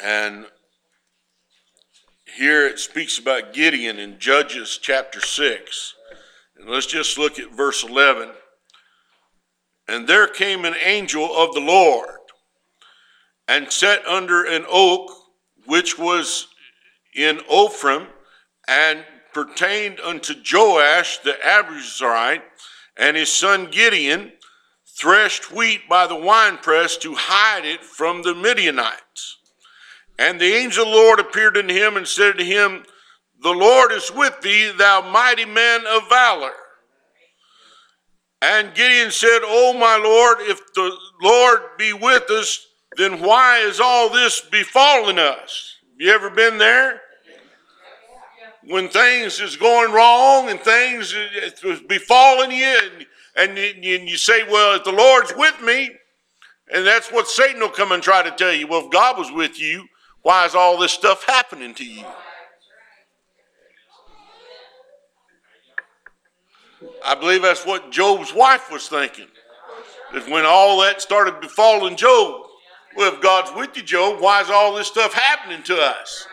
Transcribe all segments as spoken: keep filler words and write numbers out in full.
And here it speaks about Gideon in Judges chapter six. And let's just look at verse eleven. And there came an angel of the Lord and sat under an oak which was in Ophrah and pertained unto Joash the Abiezrite, and his son Gideon threshed wheat by the winepress to hide it from the Midianites. And the angel of the Lord appeared unto him and said to him, The Lord is with thee, thou mighty man of valor. And Gideon said, O my Lord, if the Lord be with us, then why is all this befalling us? Have you ever been there? When things is going wrong and things is befalling you, and, and you say, well, if the Lord's with me, and that's what Satan will come and try to tell you. Well, if God was with you, why is all this stuff happening to you? I believe that's what Job's wife was thinking. Is when all that started befalling Job. Well, if God's with you, Job, why is all this stuff happening to us?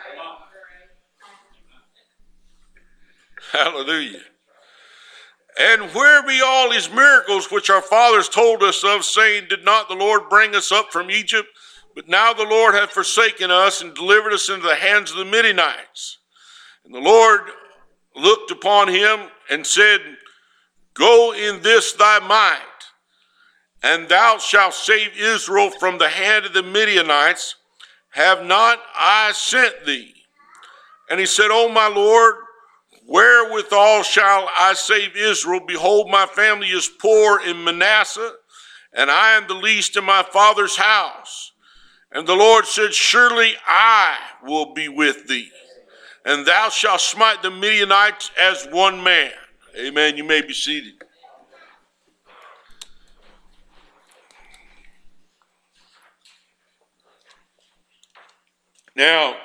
Hallelujah. And where be all these miracles which our fathers told us of, saying, Did not the Lord bring us up from Egypt? But now the Lord hath forsaken us and delivered us into the hands of the Midianites. And the Lord looked upon him and said, Go in this thy might, and thou shalt save Israel from the hand of the Midianites. Have not I sent thee? And he said, O my Lord, wherewithal shall I save Israel? Behold, my family is poor in Manasseh, and I am the least in my father's house. And the Lord said, Surely I will be with thee, and thou shalt smite the Midianites as one man. Amen. You may be seated. Now,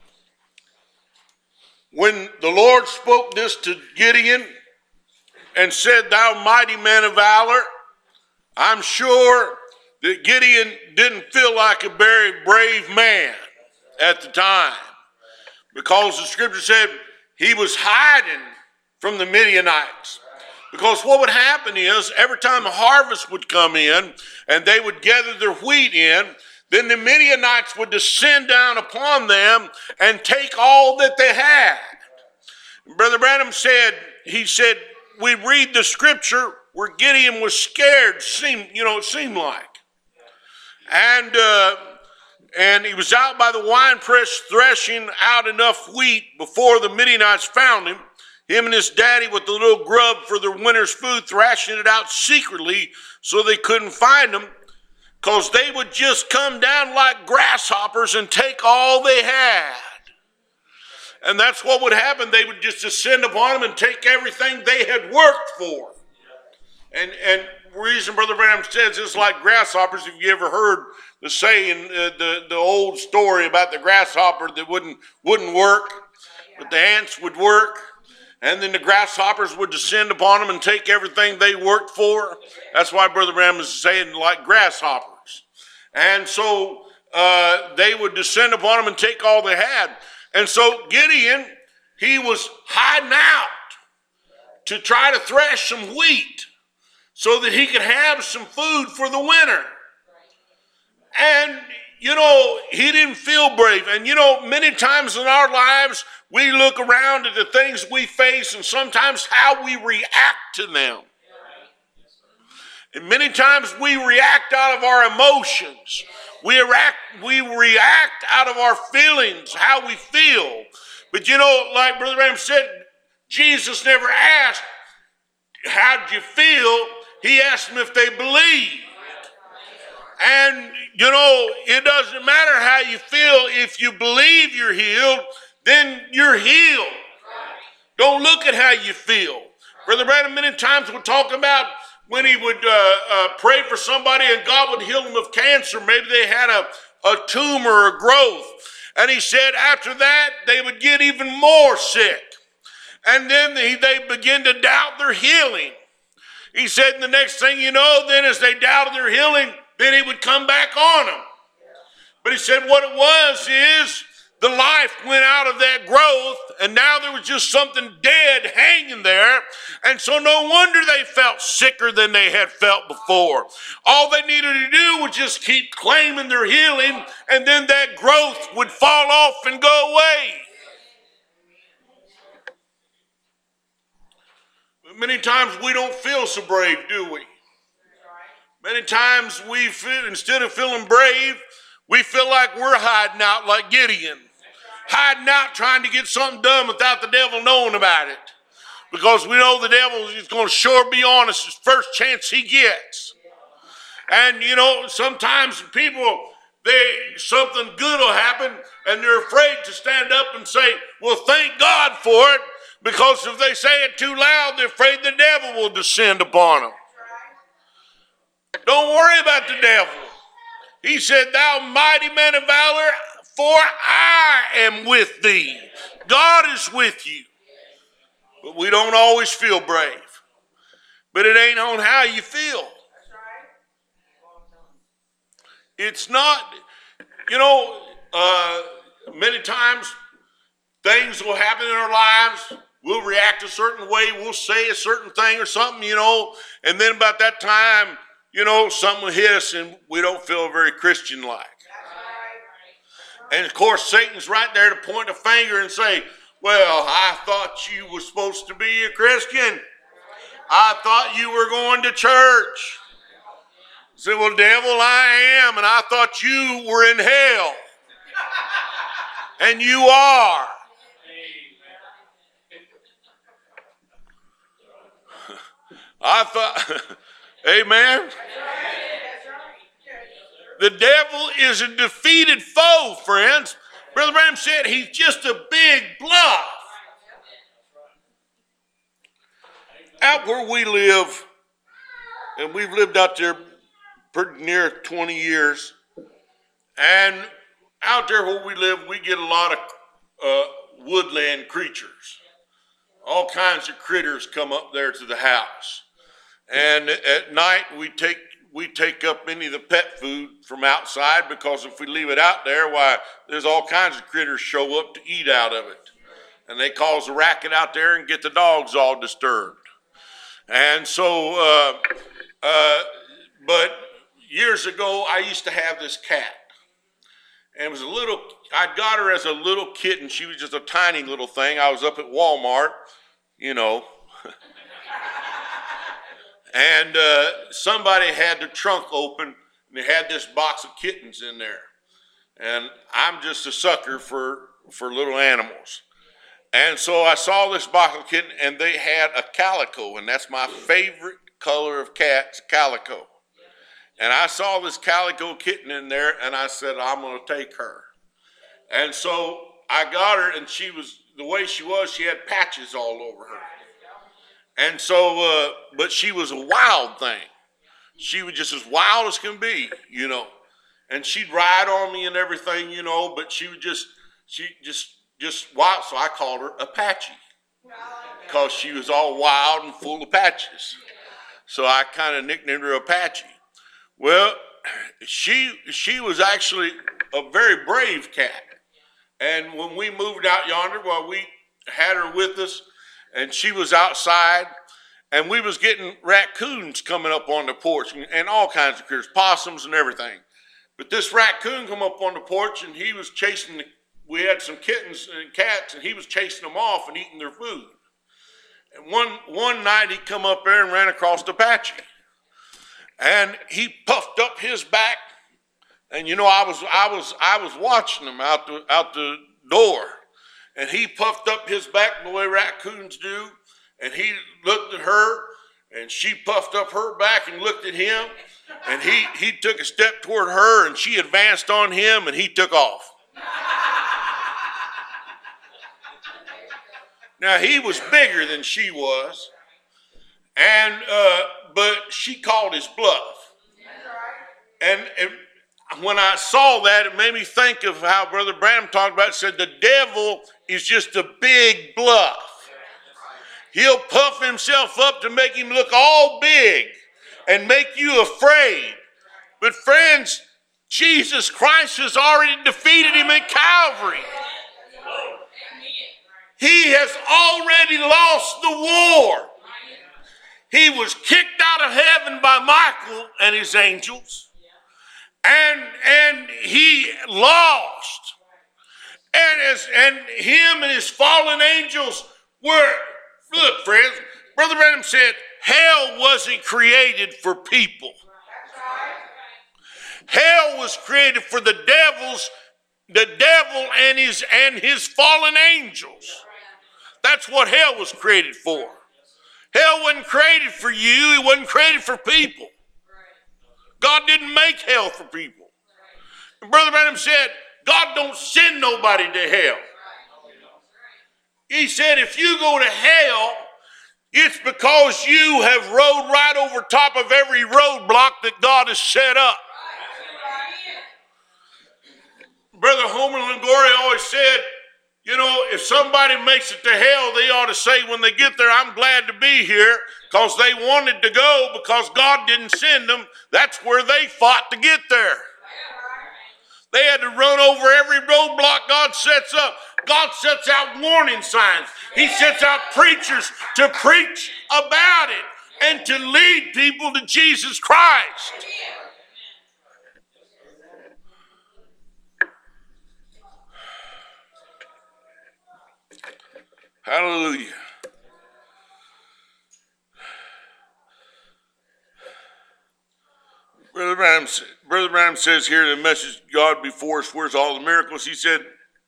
when the Lord spoke this to Gideon and said, Thou mighty man of valor, I'm sure that Gideon didn't feel like a very brave man at the time, because the scripture said he was hiding from the Midianites. Because what would happen is, every time a harvest would come in and they would gather their wheat in, then the Midianites would descend down upon them and take all that they had. Brother Branham said, he said, we read the scripture where Gideon was scared, seemed, you know, it seemed like. And, uh, and he was out by the winepress threshing out enough wheat before the Midianites found him. Him and his daddy with the little grub for their winter's food, thrashing it out secretly so they couldn't find them, because they would just come down like grasshoppers and take all they had. And that's what would happen. They would just descend upon them and take everything they had worked for. And and the reason Brother Branham says it's like grasshoppers, if you ever heard the saying, uh, the, the old story about the grasshopper that wouldn't, wouldn't work, but the ants would work. And then the grasshoppers would descend upon them and take everything they worked for. That's why Brother Branham is saying like grasshoppers. And so uh, they would descend upon them and take all they had. And so Gideon, he was hiding out to try to thresh some wheat so that he could have some food for the winter. And, you know, he didn't feel brave. And, you know, many times in our lives, we look around at the things we face and sometimes how we react to them. And many times we react out of our emotions. We react, we react out of our feelings, how we feel. But you know, like Brother Branham said, Jesus never asked, how did you feel? He asked them if they believed. And, you know, it doesn't matter how you feel. If you believe you're healed, then you're healed. Don't look at how you feel. Brother Branham many times would talk about when he would uh, uh, pray for somebody and God would heal them of cancer. Maybe they had a, a tumor or growth. And he said after that, they would get even more sick. And then they, they begin to doubt their healing. He said the next thing you know, then as they doubted their healing, then it would come back on them. But he said what it was is the life went out of that growth, and now there was just something dead hanging there. And so no wonder they felt sicker than they had felt before. All they needed to do was just keep claiming their healing, and then that growth would fall off and go away. But many times we don't feel so brave, do we? Many times we feel, instead of feeling brave, we feel like we're hiding out like Gideon. Hiding out trying to get something done without the devil knowing about it. Because we know the devil is going to sure be on us the first chance he gets. And you know, sometimes people, they something good will happen and they're afraid to stand up and say, well, thank God for it. Because if they say it too loud, they're afraid the devil will descend upon them. Don't worry about the devil. He said, thou mighty man of valor, for I am with thee. God is with you. But we don't always feel brave. But it ain't on how you feel. It's not, you know, uh, many times things will happen in our lives. We'll react a certain way. We'll say a certain thing or something, you know. And then about that time, you know, something will hit us and we don't feel very Christian-like. And of course, Satan's right there to point a finger and say, well, I thought you were supposed to be a Christian. I thought you were going to church. I said, well, devil, I am, and I thought you were in hell. And you are. I thought, amen. The devil is a defeated foe, friends. Brother Branham said he's just a big bluff. Out where we live, and we've lived out there pretty near twenty years, and out there where we live, we get a lot of uh, woodland creatures. All kinds of critters come up there to the house. And at night, we take we take up any of the pet food from outside, because if we leave it out there, why, there's all kinds of critters show up to eat out of it. And they cause a racket out there and get the dogs all disturbed. And so, uh, uh, but years ago, I used to have this cat. And it was a little, I got her as a little kitten. She was just a tiny little thing. I was up at Walmart, you know. And uh, somebody had the trunk open, and they had this box of kittens in there. And I'm just a sucker for, for little animals. And so I saw this box of kittens, and they had a calico, and that's my favorite color of cats, calico. And I saw this calico kitten in there, and I said, I'm going to take her. And so I got her, and she was, the way she was, she had patches all over her. And so, uh, but she was a wild thing. She was just as wild as can be, you know. And she'd ride on me and everything, you know, but she would just, she just, just wild. So I called her Apache, because she was all wild and full of patches. So I kind of nicknamed her Apache. Well, she, she was actually a very brave cat. And when we moved out yonder, well, we had her with us. And she was outside, and we was getting raccoons coming up on the porch, and, and all kinds of critters, possums and everything. But this raccoon come up on the porch, and he was chasing, the, we had some kittens and cats, and he was chasing them off and eating their food. And one, one night he come up there and ran across the Apache. And he puffed up his back, and you know, I was, I was, I was watching him out the, out the door. And he puffed up his back the way raccoons do. And he looked at her, and she puffed up her back and looked at him. And he, he took a step toward her, and she advanced on him, and he took off. Now, he was bigger than she was. And, uh, but she called his bluff. And, and when I saw that, it made me think of how Brother Branham talked about it. Said the devil is just a big bluff. He'll puff himself up to make him look all big and make you afraid. But friends, Jesus Christ has already defeated him at Calvary. He has already lost the war. He was kicked out of heaven by Michael and his angels. And, and he lost. And, as, and him and his fallen angels were, look friends, Brother Branham said, hell wasn't created for people. Hell was created for the devils, the devil and his, and his fallen angels. That's what hell was created for. Hell wasn't created for you. It wasn't created for people. God didn't make hell for people. And Brother Branham said, God don't send nobody to hell. He said, if you go to hell, it's because you have rode right over top of every roadblock that God has set up. Brother Homer Longoria always said, you know, if somebody makes it to hell, they ought to say when they get there, I'm glad to be here, because they wanted to go because God didn't send them. That's where they fought to get there. They had to run over every roadblock God sets up. God sets out warning signs. He sets out preachers to preach about it and to lead people to Jesus Christ. Hallelujah. Brother Branham, Brother Branham says here in the message, God before us, where's all the miracles? He said,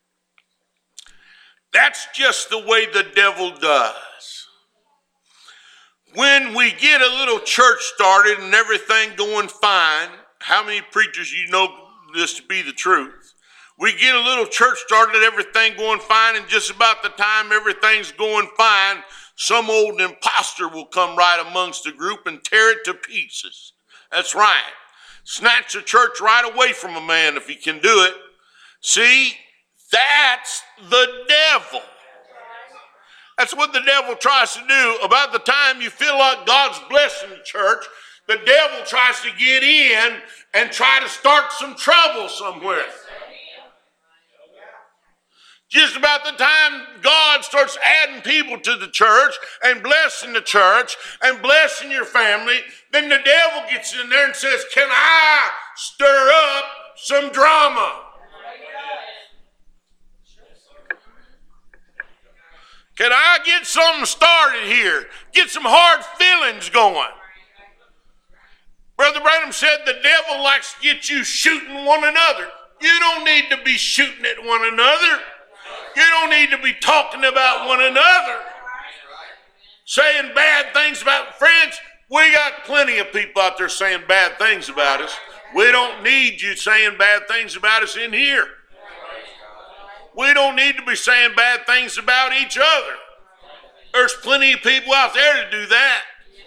that's just the way the devil does. When we get a little church started and everything going fine, how many preachers you know this to be the truth? We get a little church started, everything going fine, and just about the time everything's going fine, some old imposter will come right amongst the group and tear it to pieces. That's right. Snatch the church right away from a man if he can do it. See, that's the devil. That's what the devil tries to do. About the time you feel like God's blessing the church, the devil tries to get in and try to start some trouble somewhere. Just about the time God starts adding people to the church and blessing the church and blessing your family, then the devil gets in there and says, can I stir up some drama? Can I get something started here? Get some hard feelings going. Brother Branham said the devil likes to get you shooting one another. You don't need to be shooting at one another. You don't need to be talking about one another, saying bad things about friends. We got plenty of people out there saying bad things about us. We don't need you saying bad things about us in here. We don't need to be saying bad things about each other. There's plenty of people out there to do that.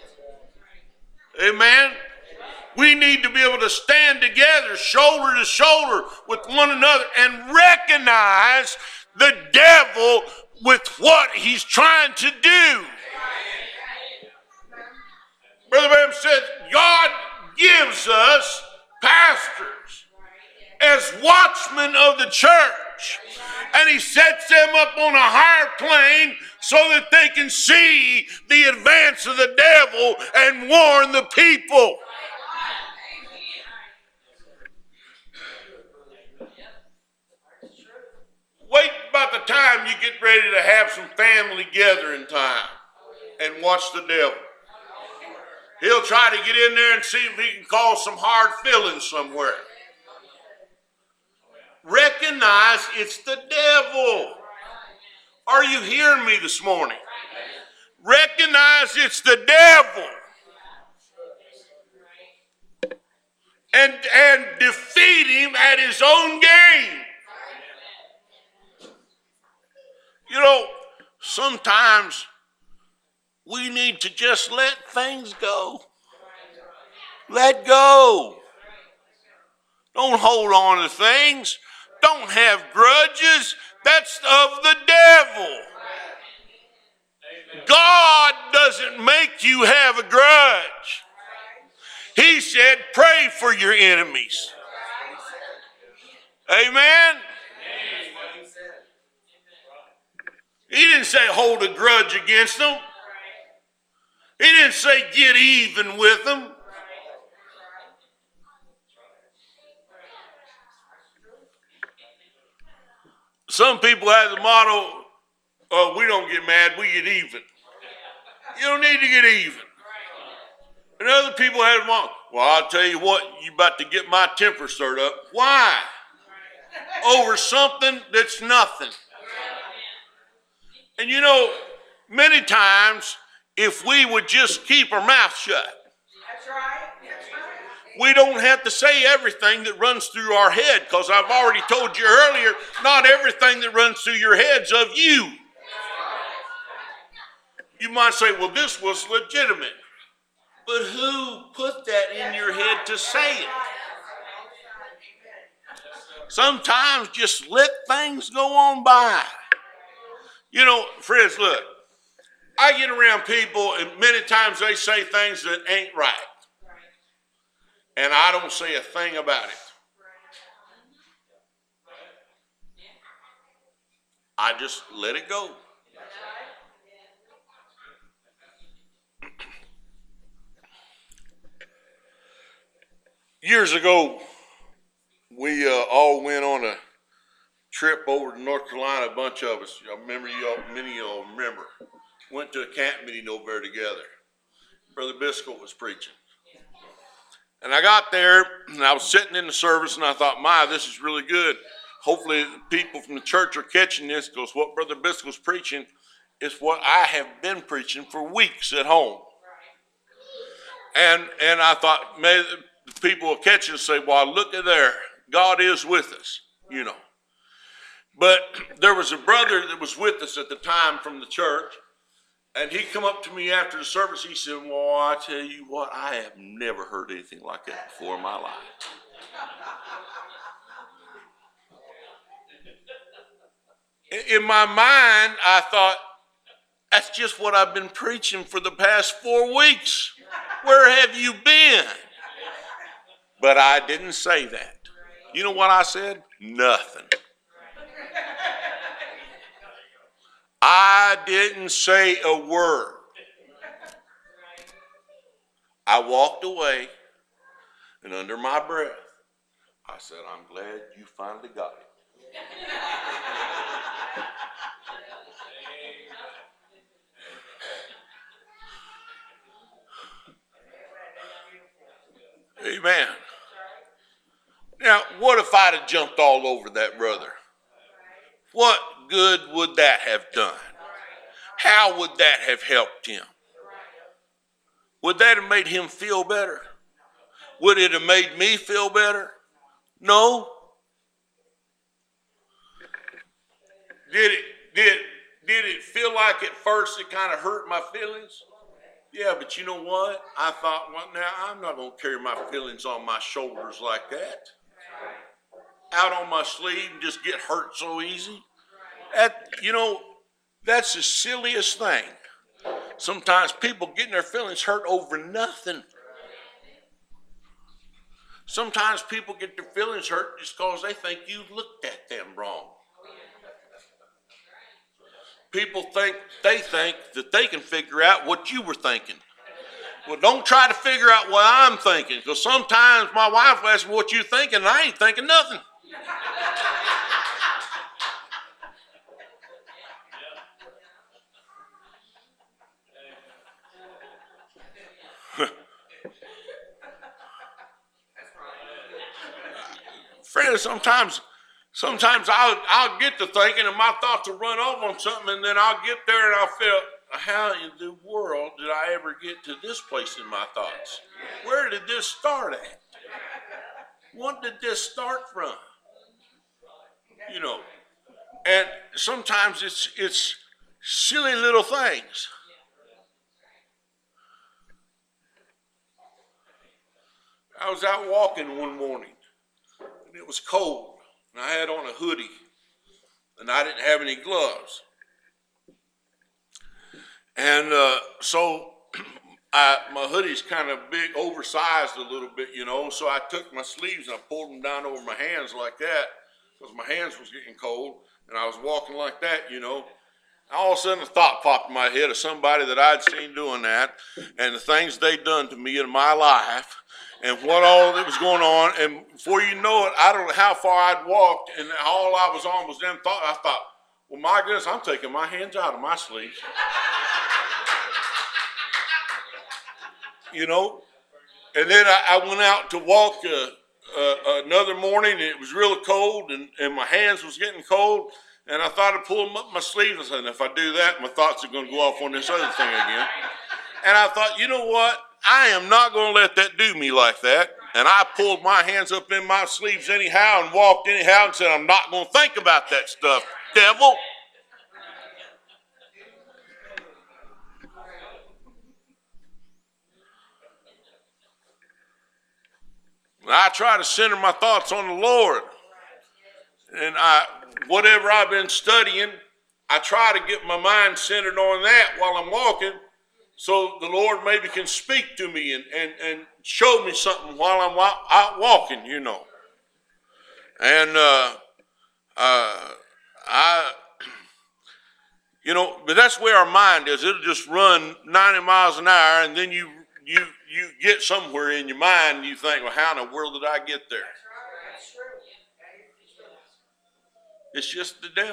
Amen. We need to be able to stand together, shoulder to shoulder with one another, and recognize the devil with what he's trying to do. Brother Branham said, God gives us pastors as watchmen of the church, and he sets them up on a higher plane so that they can see the advance of the devil and warn the people. Wait about the time you get ready to have some family gathering time and watch the devil. He'll try to get in there and see if he can cause some hard feelings somewhere. Recognize it's the devil. Are you hearing me this morning? Recognize it's the devil. And, and defeat him at his own game. You know, sometimes we need to just let things go. Let go. Don't hold on to things. Don't have grudges. That's of the devil. God doesn't make you have a grudge. He said, pray for your enemies. Amen? He didn't say hold a grudge against them. He didn't say get even with them. Some people have the motto, oh, we don't get mad, we get even. You don't need to get even. And other people have the motto, well, I'll tell you what, you about to get my temper stirred up. Why? Over something that's nothing. And you know, many times, if we would just keep our mouth shut, that's right. That's right. We don't have to say everything that runs through our head, because I've already told you earlier, not everything that runs through your head's of you. You might say, well, this was legitimate. But who put that in your head to say it? Sometimes just let things go on by. You know, friends, look, I get around people and many times they say things that ain't right. And I don't say a thing about it. I just let it go. Years ago, we uh, all went on a trip over to North Carolina, a bunch of us. I remember you all, many of y'all remember. Went to a camp meeting over there together. Brother Biscoe was preaching. And I got there, and I was sitting in the service, and I thought, my, this is really good. Hopefully the people from the church are catching this, because what Brother Biscoe's preaching is what I have been preaching for weeks at home. And, and I thought, maybe the people will catch it and say, well, look at there. God is with us, you know. But there was a brother that was with us at the time from the church, and he come up to me after the service. He said, well, I tell you what, I have never heard anything like that before in my life. In my mind, I thought, that's just what I've been preaching for the past four weeks. Where have you been? But I didn't say that. You know what I said? Nothing. I didn't say a word. I walked away, and under my breath, I said, I'm glad you finally got it. Amen. Now, what if I'd have jumped all over that brother? What good would that have done? How would that have helped him? Would that have made him feel better? Would it have made me feel better? No. Did it, did, did it feel like at first it kind of hurt my feelings? Yeah, but you know what? I thought, well, now I'm not going to carry my feelings on my shoulders like that. Out on my sleeve and just get hurt so easy. That, you know, that's the silliest thing. Sometimes people getting their feelings hurt over nothing. Sometimes people get their feelings hurt just because they think you looked at them wrong. People think, they think that they can figure out what you were thinking. Well, don't try to figure out what I'm thinking, because sometimes my wife asks me what you're thinking, and I ain't thinking nothing. Friends, sometimes, sometimes I'll, I'll get to thinking and my thoughts will run off on something, and then I'll get there and I'll feel, how in the world did I ever get to this place in my thoughts? Where did this start at? What did this start from? You know, and sometimes it's it's silly little things. I was out walking one morning, and it was cold, and I had on a hoodie, and I didn't have any gloves. And uh, so I, my hoodie's kind of big, oversized a little bit, you know, so I took my sleeves and I pulled them down over my hands like that. because my hands was getting cold, and I was walking like that, you know. All of a sudden, a thought popped in my head of somebody that I'd seen doing that, and the things they'd done to me in my life, and what all that was going on. And before you know it, I don't know how far I'd walked, and all I was on was them thought. I thought, well, my goodness, I'm taking my hands out of my sleeves. You know? And then I, I went out to walk uh, uh, another morning, and it was really cold, and, and my hands was getting cold. And I thought I'd pull them up my sleeves. I said, if I do that, my thoughts are going to go off on this other thing again. And I thought, you know what? I am not going to let that do me like that. And I pulled my hands up in my sleeves anyhow and walked anyhow and said, I'm not going to think about that stuff, devil. And I try to center my thoughts on the Lord. And I, whatever I've been studying, I try to get my mind centered on that while I'm walking, so the Lord maybe can speak to me and, and, and show me something while I'm out walking, you know. And uh, uh, I, you know, but that's where our mind is. It'll just run ninety miles an hour, and then you you you get somewhere in your mind, and you think, well, how in the world did I get there? It's just the devil.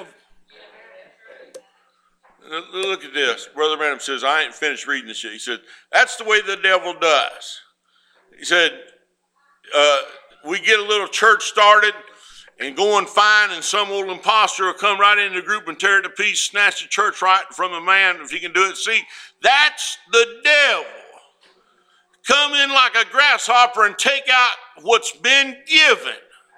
Look at this. Brother Branham says, I ain't finished reading this yet. He said, that's the way the devil does. He said, uh, we get a little church started and go and find, and some old imposter will come right into the group and tear it to pieces, snatch the church right from a man if he can do it. See, that's the devil. Come in like a grasshopper and take out what's been given.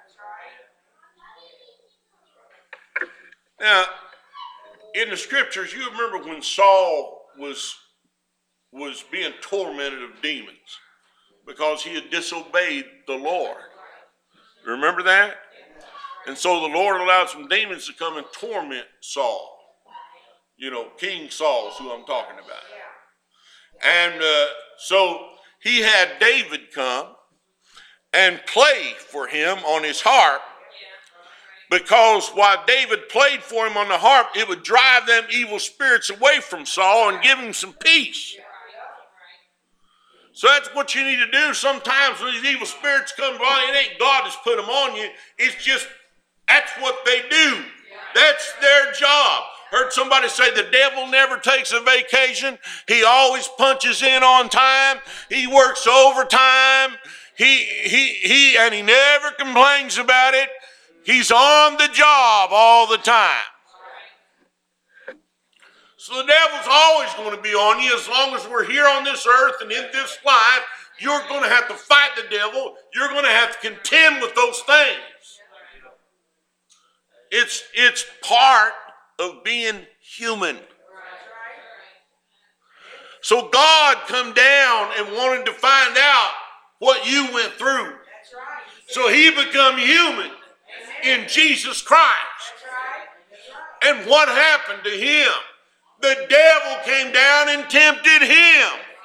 Now, in the scriptures, you remember when Saul was, was being tormented of demons because he had disobeyed the Lord. Remember that? And so the Lord allowed some demons to come and torment Saul. You know, King Saul is who I'm talking about. And uh, so he had David come and play for him on his harp, because while David played for him on the harp, it would drive them evil spirits away from Saul and give him some peace. So that's what you need to do. Sometimes when these evil spirits come by, it ain't God that's put them on you. It's just, that's what they do. That's their job. Heard somebody say the devil never takes a vacation. He always punches in on time. He works overtime. He, he, he, and he never complains about it. He's on the job all the time. So the devil's always going to be on you as long as we're here on this earth and in this life. You're going to have to fight the devil. You're going to have to contend with those things. It's, it's part of being human. So God come down and wanted to find out what you went through. So he become human in Jesus Christ. And what happened to him? The devil came down and tempted him.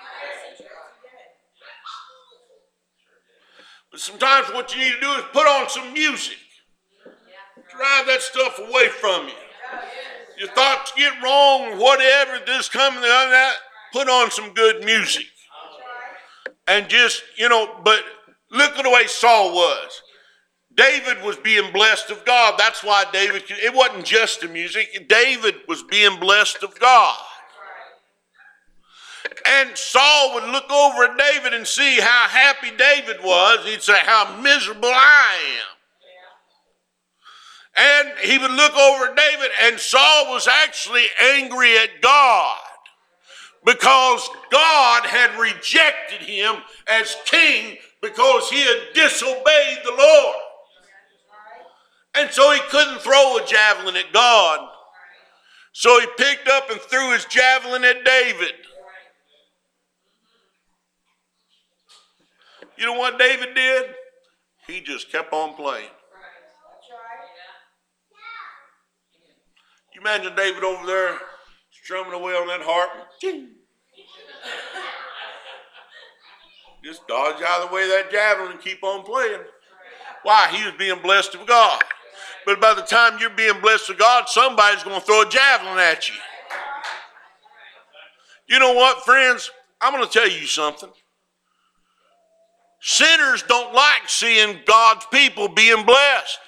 But sometimes what you need to do is put on some music. Drive that stuff away from you. Your thoughts get wrong or whatever, this coming, that, put on some good music. And just, you know, but look at the way Saul was. David was being blessed of God. That's why David, it wasn't just the music. David was being blessed of God. And Saul would look over at David and see how happy David was. He'd say, how miserable I am. And he would look over at David, and Saul was actually angry at God because God had rejected him as king because he had disobeyed the Lord. And so he couldn't throw a javelin at God. So he picked up and threw his javelin at David. You know what David did? He just kept on playing. You imagine David over there strumming away on that harp. Just dodge out of the way of that javelin and keep on playing. Why? He was being blessed of God. But by the time you're being blessed of God, somebody's going to throw a javelin at you. You know what, friends? I'm going to tell you something. Sinners don't like seeing God's people being blessed.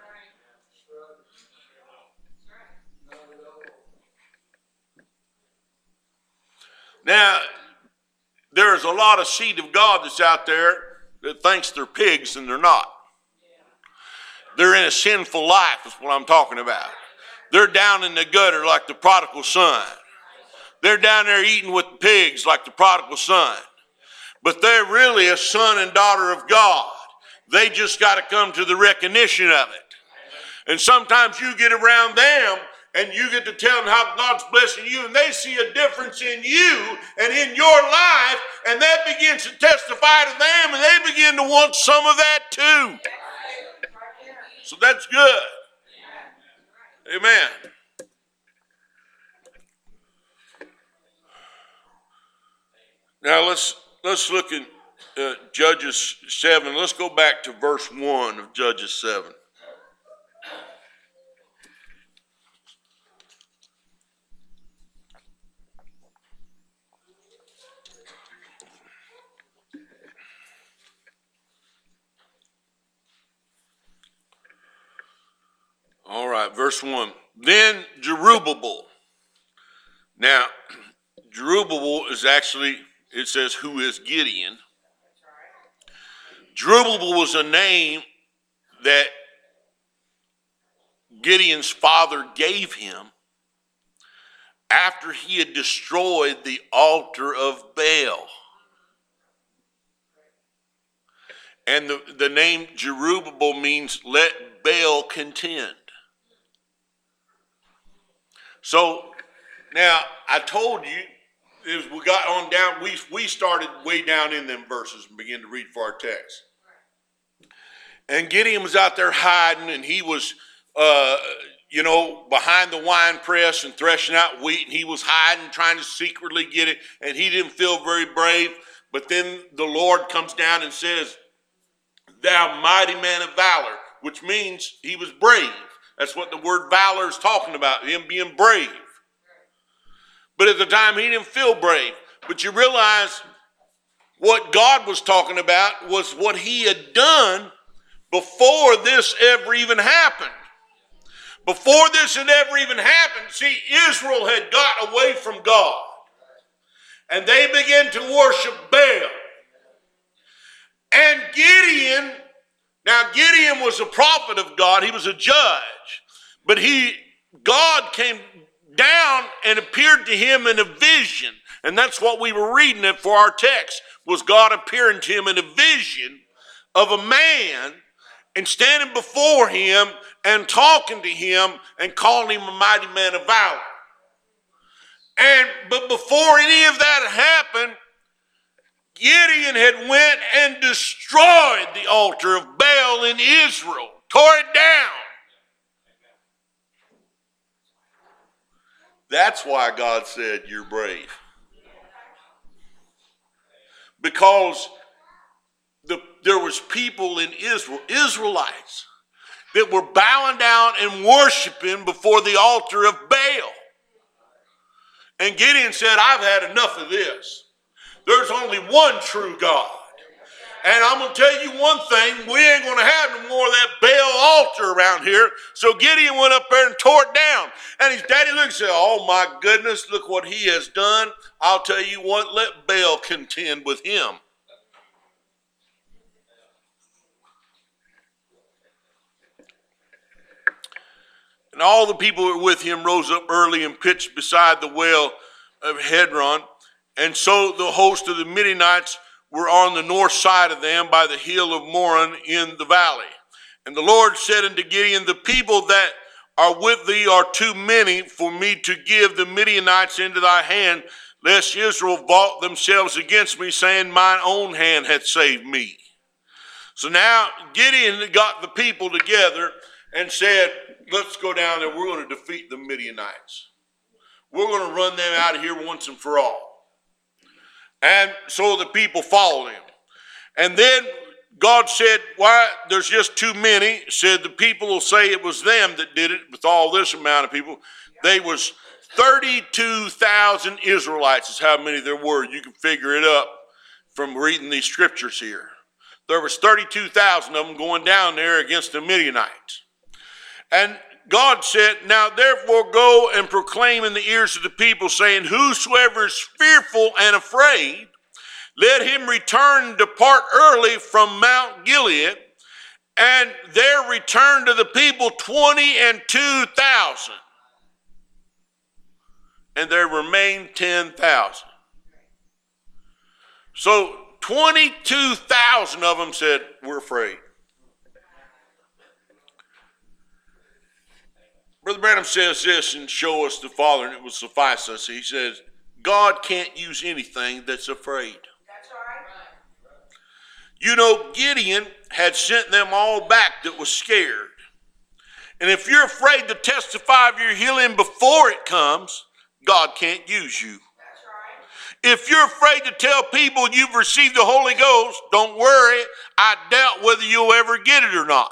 Now, there's a lot of seed of God that's out there that thinks they're pigs and they're not. They're in a sinful life, is what I'm talking about. They're down in the gutter like the prodigal son. They're down there eating with the pigs like the prodigal son. But they're really a son and daughter of God. They just got to come to the recognition of it. And sometimes you get around them and you get to tell them how God's blessing you, and they see a difference in you and in your life, and that begins to testify to them, and they begin to want some of that too. So that's good. Amen. Now let's let's look at uh, Judges seven. Let's go back to verse one of Judges seven. All right, verse one. Then Jerubbaal. Now, Jerubbaal is actually, it says, who is Gideon. Jerubbaal was a name that Gideon's father gave him after he had destroyed the altar of Baal. And the, the name Jerubbaal means let Baal contend. So now I told you, as we got on down, we, we started way down in them verses and began to read for our text. And Gideon was out there hiding, and he was, uh, you know, behind the wine press and threshing out wheat, and he was hiding, trying to secretly get it, and he didn't feel very brave. But then the Lord comes down and says, thou mighty man of valor, which means he was brave. That's what the word valor is talking about, him being brave. But at the time, he didn't feel brave. But you realize what God was talking about was what he had done before this ever even happened. Before this had ever even happened, see, Israel had got away from God. And they began to worship Baal. And Gideon, now Gideon was a prophet of God. He was a judge. But he, God came down and appeared to him in a vision. And that's what we were reading it for our text, was God appearing to him in a vision of a man and standing before him and talking to him and calling him a mighty man of valor. And but before any of that happened, Gideon had went and destroyed the altar of Baal in Israel, tore it down. That's why God said you're brave. Because the, there was people in Israel, Israelites, that were bowing down and worshiping before the altar of Baal. And Gideon said, I've had enough of this. There's only one true God. And I'm going to tell you one thing, we ain't going to have no more of that Baal altar around here. So Gideon went up there and tore it down. And his daddy looked and said, oh my goodness, look what he has done. I'll tell you what, let Baal contend with him. And all the people who were with him rose up early and pitched beside the well of Hedron. And so the host of the Midianites were on the north side of them by the hill of Moron in the valley. And the Lord said unto Gideon, the people that are with thee are too many for me to give the Midianites into thy hand, lest Israel vaunt themselves against me, saying, mine own hand hath saved me. So now Gideon got the people together and said, let's go down there. We're going to defeat the Midianites. We're going to run them out of here once and for all. And so the people followed him. And then God said, why, there's just too many. Said the people will say it was them that did it with all this amount of people. They was thirty-two thousand Israelites is how many there were. You can figure it up from reading these scriptures here. There was thirty-two thousand of them going down there against the Midianites. And God said, now therefore go and proclaim in the ears of the people, saying, whosoever is fearful and afraid, let him return and depart early from Mount Gilead, and there return to the people twenty and two thousand. And there remained ten thousand. So twenty-two thousand of them said, we're afraid. Brother Branham says this and show us the Father and it will suffice us. He says, God can't use anything that's afraid. That's right. You know, Gideon had sent them all back that was scared. And if you're afraid to testify of your healing before it comes, God can't use you. That's right. If you're afraid to tell people you've received the Holy Ghost, don't worry. I doubt whether you'll ever get it or not.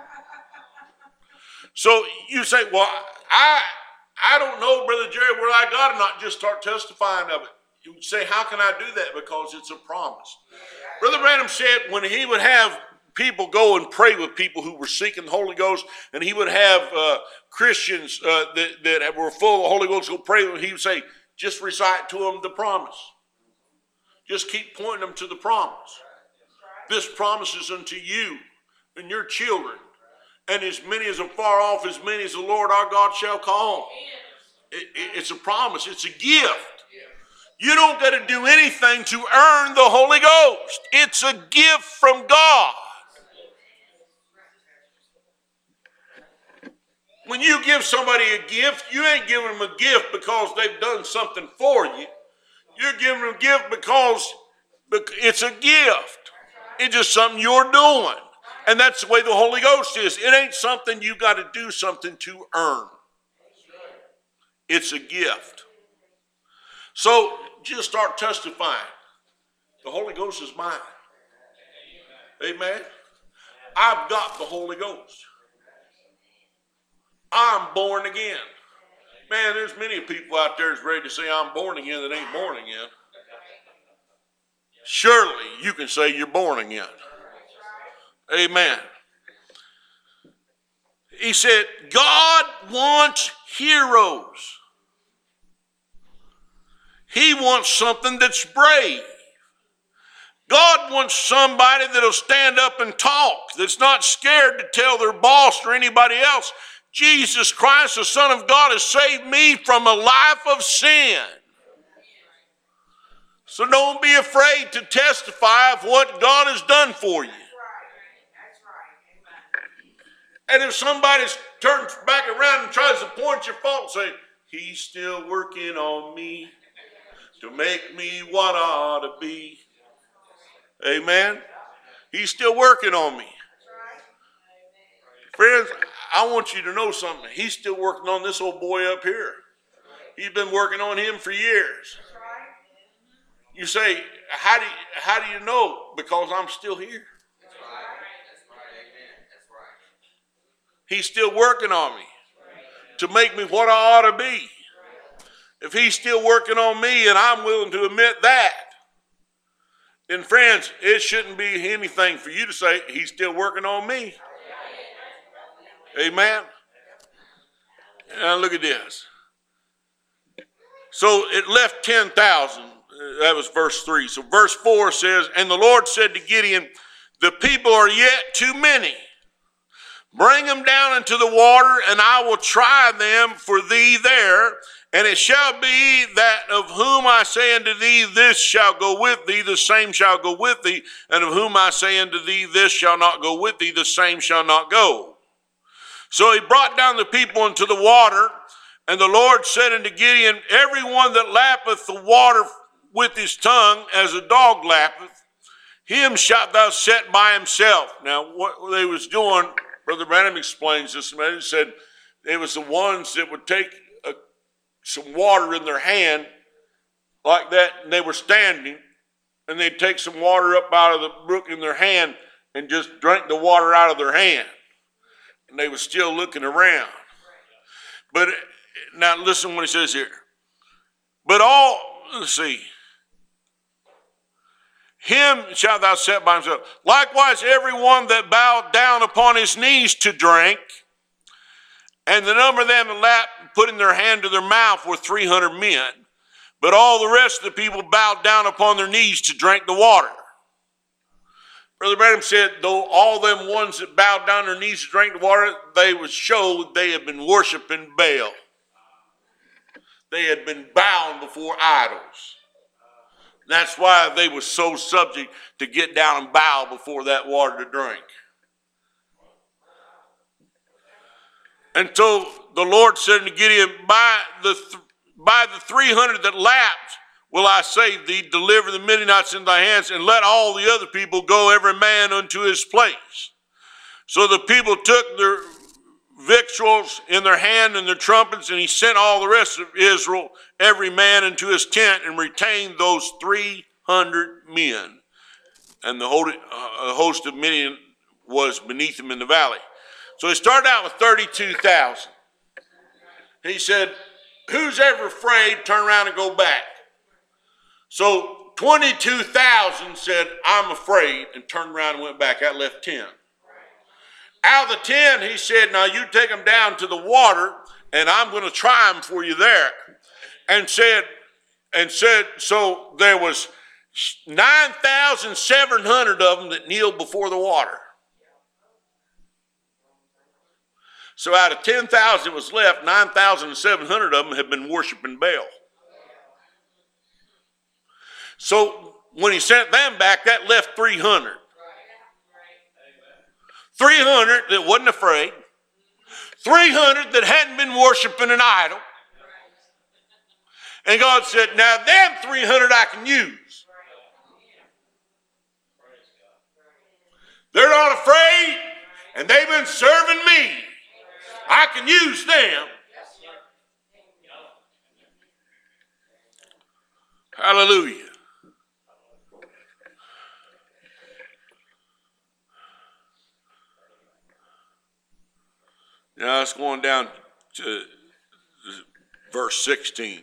So you say, well, I I don't know, Brother Jerry, where I got it, not just start testifying of it. You would say, how can I do that? Because it's a promise. Brother Branham said when he would have people go and pray with people who were seeking the Holy Ghost, and he would have uh, Christians uh, that, that were full of the Holy Ghost go pray with them, he would say, just recite to them the promise. Just keep pointing them to the promise. This promise is unto you and your children. And as many as are far off, as many as the Lord our God shall call. It, it, it's a promise. It's a gift. You don't got to do anything to earn the Holy Ghost. It's a gift from God. When you give somebody a gift, you ain't giving them a gift because they've done something for you. You're giving them a gift because it's a gift. It's just something you're doing. And that's the way the Holy Ghost is. It ain't something you got to do something to earn. It's a gift. So just start testifying. The Holy Ghost is mine. Amen. I've got the Holy Ghost. I'm born again. Man, there's many people out there that's ready to say I'm born again that ain't born again. Surely you can say you're born again. Amen. He said, God wants heroes. He wants something that's brave. God wants somebody that'll stand up and talk, that's not scared to tell their boss or anybody else, Jesus Christ, the Son of God, has saved me from a life of sin. So don't be afraid to testify of what God has done for you. And if somebody turns back around and tries to point your fault, say, he's still working on me to make me what I ought to be. Amen. He's still working on me. Friends, I want you to know something. He's still working on this old boy up here. He's been working on him for years. You say, how do you, how do you know? Because I'm still here. He's still working on me to make me what I ought to be. If he's still working on me and I'm willing to admit that, then friends, it shouldn't be anything for you to say, he's still working on me. Amen. Now look at this. So it left ten thousand. That was verse three. So verse four says, and the Lord said to Gideon, the people are yet too many. Bring them down into the water, and I will try them for thee there. And it shall be that of whom I say unto thee, this shall go with thee, the same shall go with thee. And of whom I say unto thee, this shall not go with thee, the same shall not go. So he brought down the people into the water, and the Lord said unto Gideon, every one that lappeth the water with his tongue, as a dog lappeth, him shalt thou set by himself. Now, what they was doing, Brother Branham explains this. He said it was the ones that would take a, some water in their hand like that, and they were standing, and they'd take some water up out of the brook in their hand, and just drank the water out of their hand. And they were still looking around. But now listen what he says here. But all, let's see. Him shalt thou set by himself. Likewise, everyone that bowed down upon his knees to drink, and the number of them that lapped, putting their hand to their mouth, were three hundred men. But all the rest of the people bowed down upon their knees to drink the water. Brother Branham said, though all them ones that bowed down their knees to drink the water, they would show they had been worshiping Baal. They had been bound before idols. That's why they were so subject to get down and bow before that water to drink. And so the Lord said to Gideon, by the, th- by the three hundred that lapped will I save thee, deliver the Midianites into thy hands, and let all the other people go, every man unto his place. So the people took their victuals in their hand and their trumpets, and he sent all the rest of Israel, every man into his tent, and retained those three hundred men. And the host of Midian was beneath him in the valley. So he started out with thirty-two thousand. He said, who's ever afraid, turn around and go back. So twenty-two thousand said, I'm afraid, and turned around and went back. That left ten. Out of the ten, he said, now you take them down to the water, and I'm going to try them for you there. And said, and said, so there was nine thousand seven hundred of them that kneeled before the water. So out of ten thousand that was left, nine thousand seven hundred of them had been worshiping Baal. So when he sent them back, that left three hundred. three hundred that wasn't afraid. three hundred that hadn't been worshiping an idol. And God said, now them three hundred I can use. They're not afraid, and they've been serving me. I can use them. Hallelujah. Now it's going down to verse sixteen.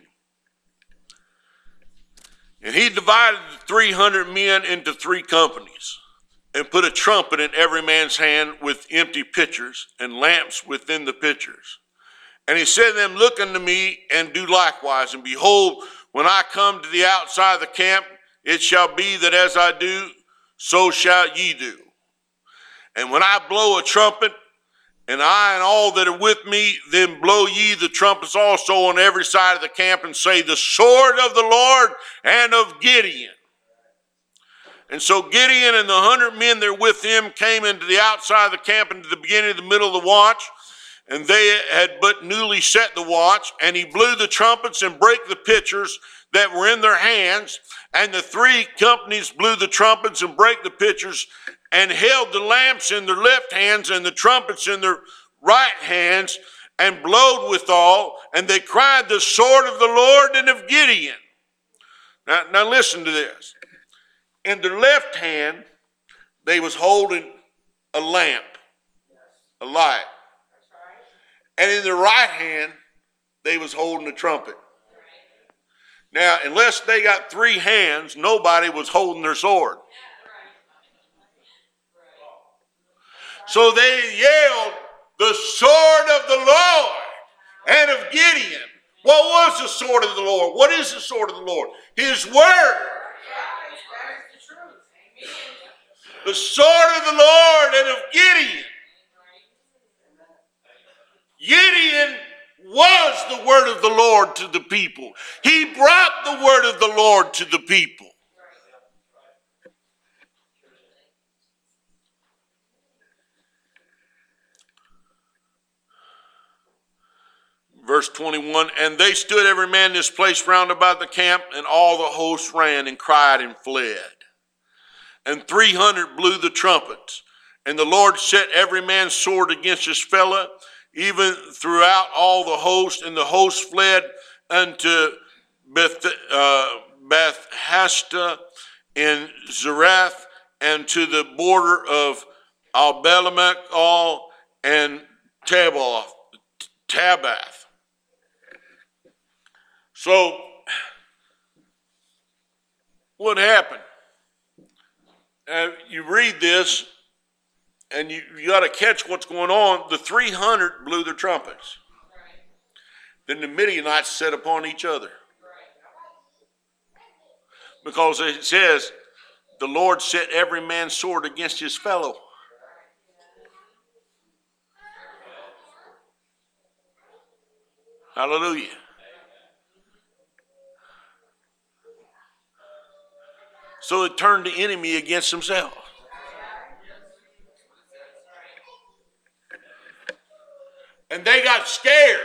And he divided the three hundred men into three companies, and put a trumpet in every man's hand with empty pitchers, and lamps within the pitchers. And he said to them, look unto me, and do likewise. And behold, when I come to the outside of the camp, it shall be that as I do, so shall ye do. And when I blow a trumpet, and I and all that are with me, then blow ye the trumpets also on every side of the camp, and say, the sword of the Lord and of Gideon. And so Gideon and the hundred men that were with him came into the outside of the camp, into the beginning of the middle of the watch, and they had but newly set the watch. And he blew the trumpets and brake the pitchers that were in their hands, and the three companies blew the trumpets and brake the pitchers, and held the lamps in their left hands and the trumpets in their right hands, and blowed withal, and they cried, the sword of the Lord and of Gideon. Now, now listen to this. In their left hand, they was holding a lamp, a light. And in their right hand, they was holding a trumpet. Now, unless they got three hands, nobody was holding their sword. So they yelled, the sword of the Lord and of Gideon. What was the sword of the Lord? What is the sword of the Lord? His word. The sword of the Lord and of Gideon. Gideon was the word of the Lord to the people. He brought the word of the Lord to the people. Verse twenty-one, and they stood every man in his place round about the camp, and all the host ran and cried and fled. And three hundred blew the trumpets, and the Lord set every man's sword against his fellow, even throughout all the host, and the host fled unto Beth, uh, Beth Hashta in Zerath, and to the border of Abel-Machal and Tabath. Tabath. So, what happened? Uh, you read this, and you, you got to catch what's going on. The three hundred blew their trumpets. Right. Then the Midianites set upon each other. Right. Because it says, the Lord set every man's sword against his fellow. Hallelujah. So it turned the enemy against himself. And they got scared.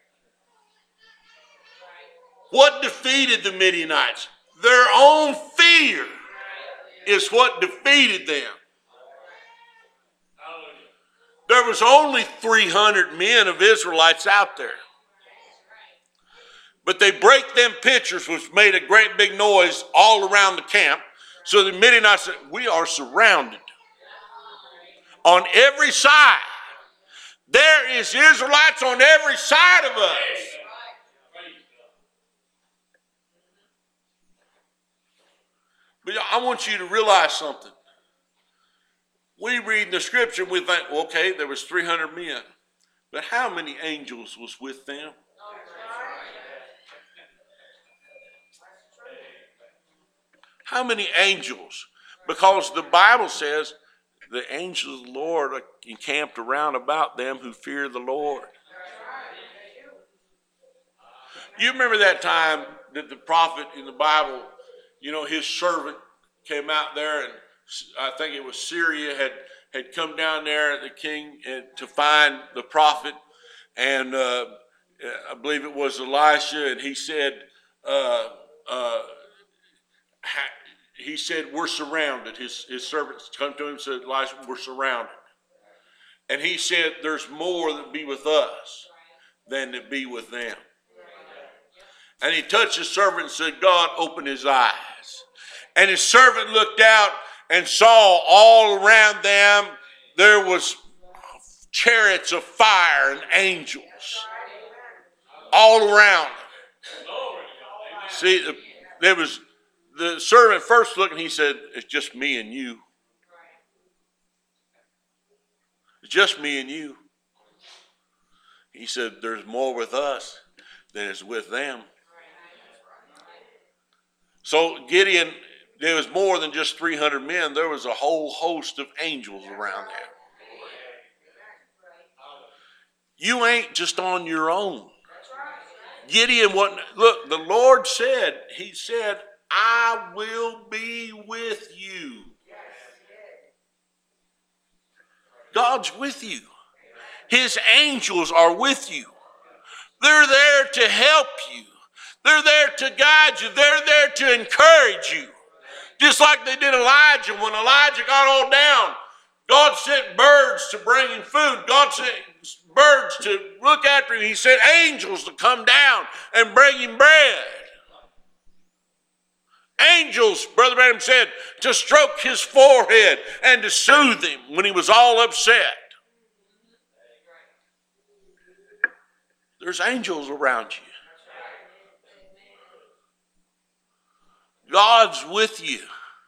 What defeated the Midianites? Their own fear is what defeated them. There was only three hundred men of Israelites out there. But they break them pitchers, which made a great big noise all around the camp. So the Midianites said, we are surrounded on every side. There is Israelites on every side of us. But I want you to realize something. We read in the scripture, we think, okay, there was three hundred men. But how many angels was with them? How many angels? Because the Bible says the angels of the Lord are encamped around about them who fear the Lord. You remember that time that the prophet in the Bible, you know, his servant came out there, and I think it was Syria had, had come down there, the king, and to find the prophet, and uh, I believe it was Elisha, and he said, uh, uh, he said, we're surrounded. His, his servants come to him and said, Elisha, we're surrounded. And he said, there's more that be with us than that be with them. And he touched his servant and said, God, open his eyes. And his servant looked out and saw all around them, there was chariots of fire and angels all around them. See, there was the servant first looked and he said, it's just me and you. It's just me and you. He said, there's more with us than is with them. So Gideon, there was more than just three hundred men. There was a whole host of angels around there. You ain't just on your own. Gideon wasn't, look, the Lord said, he said, I will be with you. God's with you. His angels are with you. They're there to help you. They're there to guide you. They're there to encourage you. Just like they did Elijah. When Elijah got all down, God sent birds to bring him food. God sent birds to look after him. He sent angels to come down and bring him bread. Angels, Brother Branham said, to stroke his forehead and to soothe him when he was all upset. There's angels around you. God's with you.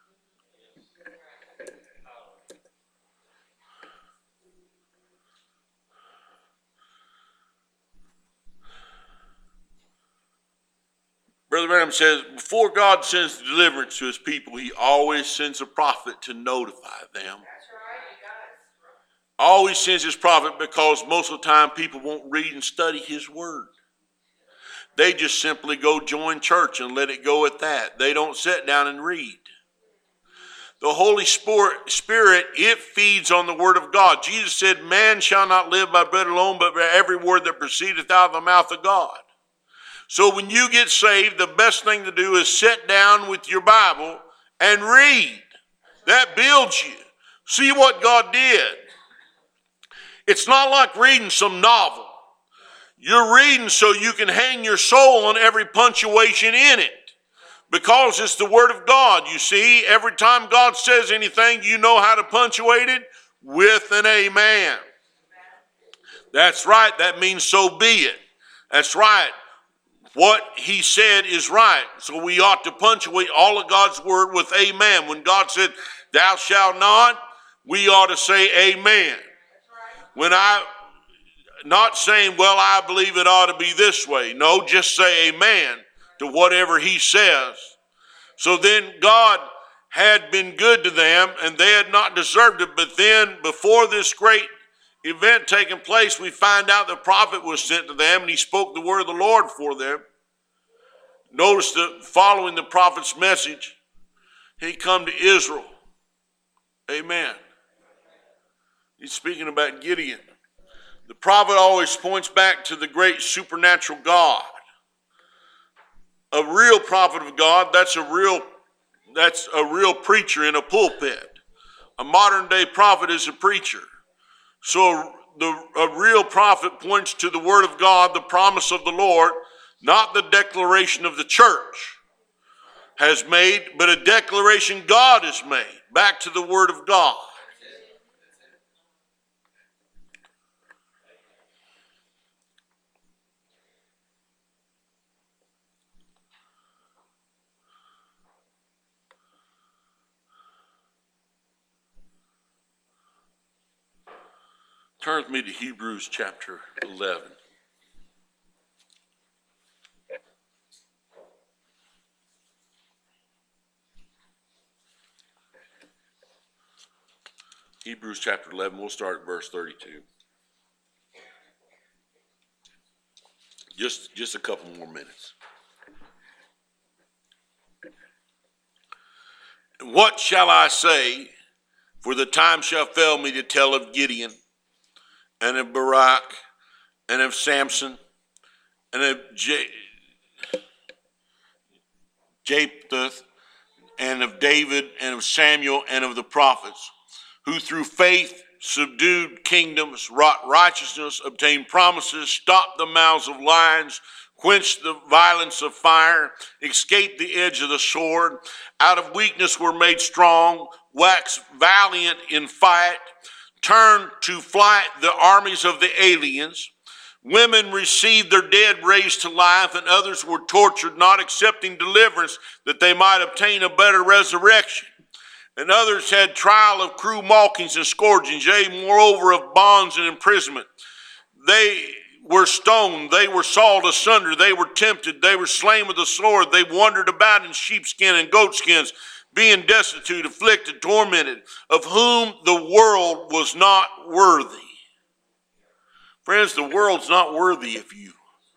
Brother Branham says, before God sends deliverance to his people, he always sends a prophet to notify them. That's right, he does. Always sends his prophet because most of the time people won't read and study his word. They just simply go join church and let it go at that. They don't sit down and read. The Holy Spirit, it feeds on the word of God. Jesus said, man shall not live by bread alone, but by every word that proceedeth out of the mouth of God. So when you get saved, the best thing to do is sit down with your Bible and read. That builds you. See what God did. It's not like reading some novel. You're reading so you can hang your soul on every punctuation in it. Because it's the word of God. You see, every time God says anything, you know how to punctuate it with an amen. That's right. That means so be it. That's right. What he said is right. So we ought to punctuate all of God's word with amen. When God said, thou shalt not, we ought to say amen. When I, not saying, well, I believe it ought to be this way. No, just say amen to whatever he says. So then God had been good to them and they had not deserved it. But then before this great event taking place, we find out the prophet was sent to them and he spoke the word of the Lord for them. Notice that following the prophet's message, he come to Israel. Amen. He's speaking about Gideon. The prophet always points back to the great supernatural God. A real prophet of God, that's a real, that's a real preacher in a pulpit. A modern day prophet is a preacher. So the, a real prophet points to the word of God, the promise of the Lord, not the declaration of the church has made, but a declaration God has made. Back to the word of God. Turn with me to Hebrews chapter eleven. Hebrews chapter eleven, we'll start at verse thirty-two. Just, just a couple more minutes. What shall I say? For the time shall fail me to tell of Gideon, and of Barak, and of Samson, and of Je- Jephthah, and of David, and of Samuel, and of the prophets, who through faith subdued kingdoms, wrought righteousness, obtained promises, stopped the mouths of lions, quenched the violence of fire, escaped the edge of the sword, out of weakness were made strong, waxed valiant in fight, turned to flight the armies of the aliens. Women received their dead raised to life, and others were tortured, not accepting deliverance that they might obtain a better resurrection. And others had trial of cruel mockings and scourgings, yea, moreover of bonds and imprisonment. They were stoned, they were sawed asunder, they were tempted, they were slain with the sword, they wandered about in sheepskin and goatskins, being destitute, afflicted, tormented, of whom the world was not worthy. Friends, the world's not worthy of you.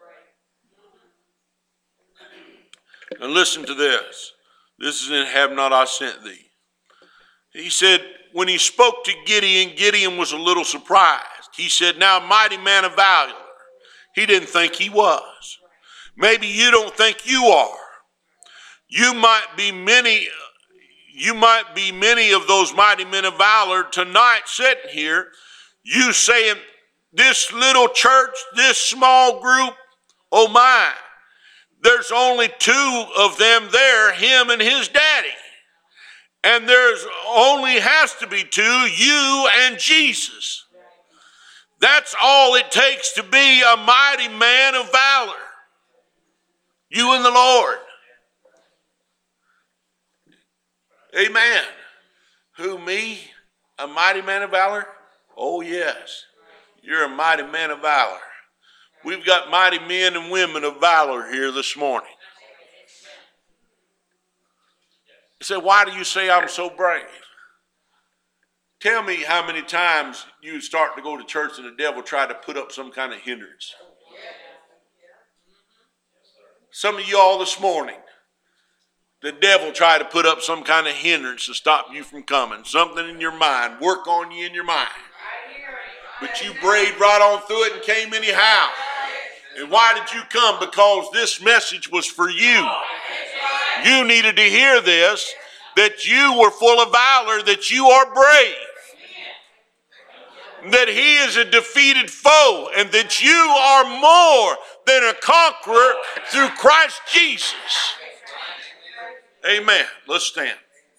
And listen to this. This is in Have Not I Sent Thee. He said, when he spoke to Gideon, Gideon was a little surprised. He said, now mighty man of valor. He didn't think he was. Maybe you don't think you are. You might be many, you might be many of those mighty men of valor tonight sitting here, you saying, this little church, this small group, oh my, there's only two of them there, him and his daddy. And there's only has to be two, you and Jesus. That's all it takes to be a mighty man of valor. You and the Lord. Amen. Who, me? A mighty man of valor? Oh, yes. You're a mighty man of valor. We've got mighty men and women of valor here this morning. You say, why do you say I'm so brave? Tell me how many times you start to go to church and the devil tried to put up some kind of hindrance. Some of you all this morning, the devil tried to put up some kind of hindrance to stop you from coming. Something in your mind, work on you in your mind. But you braved right on through it and came anyhow. And why did you come? Because this message was for you. You needed to hear this, that you were full of valor, that you are brave, that he is a defeated foe, and that you are more than a conqueror through Christ Jesus. Amen. Let's stand.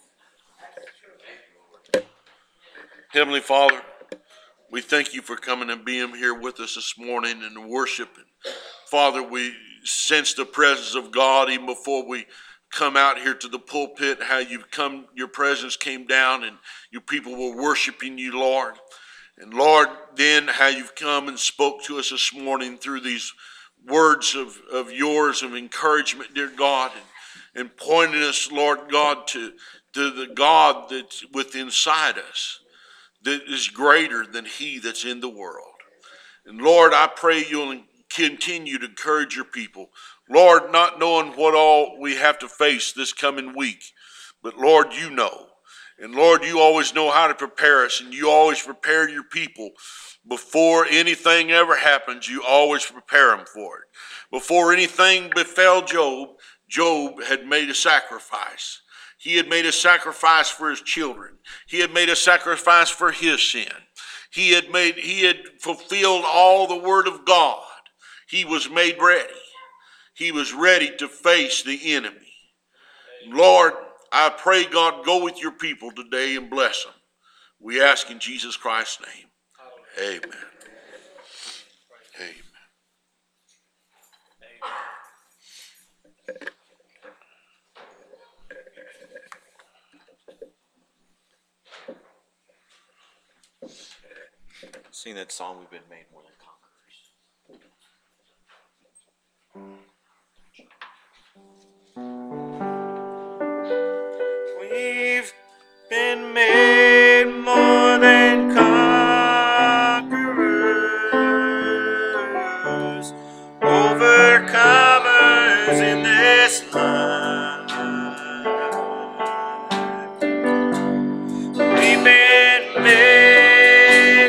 Heavenly Father, we thank you for coming and being here with us this morning and worshiping. Father, we sense the presence of God even before we come out here to the pulpit, how you've come, your presence came down and your people were worshiping you, Lord. And Lord, then how you've come and spoke to us this morning through these words of, of yours of encouragement, dear God, and, and pointing us, Lord God, to, to the God that's within inside us that is greater than he that's in the world. And Lord, I pray you'll continue to encourage your people. Lord, not knowing what all we have to face this coming week, but Lord, you know. And Lord, you always know how to prepare us, and you always prepare your people. Before anything ever happens, you always prepare them for it. Before anything befell Job, Job had made a sacrifice. He had made a sacrifice for his children. He had made a sacrifice for his sin. He had made, he had fulfilled all the word of God. He was made ready. He was ready to face the enemy. Lord, I pray, God, go with your people today and bless them. We ask in Jesus Christ's name. Amen. Amen. Sing that song, We've Been Made More Than Conquerors. We've been made more than conquerors, overcomers in this life. We've been made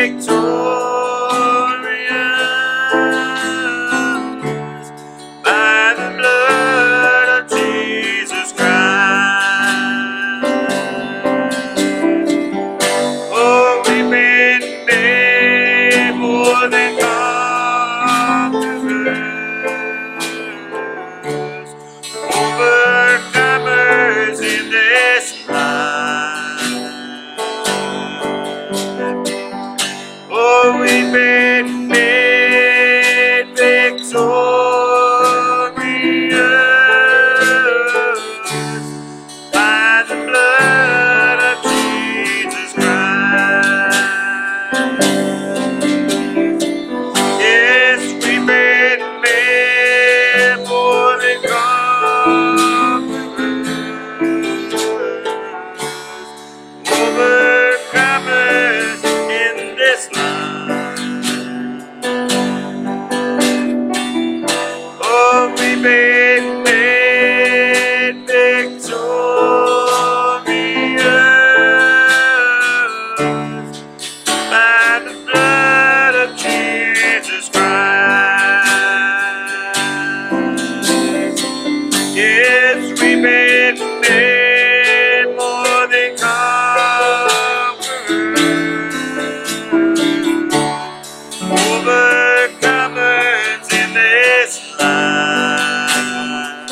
victorious by the blood of Jesus Christ. Oh, we've been made more than conquerors, overcomers in this life. Oh, we've been made victorious by the blood of Jesus Christ. Yes, we've been made more than conquerors, overcomers in this life. Oh, we've been made victorious by the blood of Jesus Christ. Yes, we've been made more than conquerors, overcomers in this life.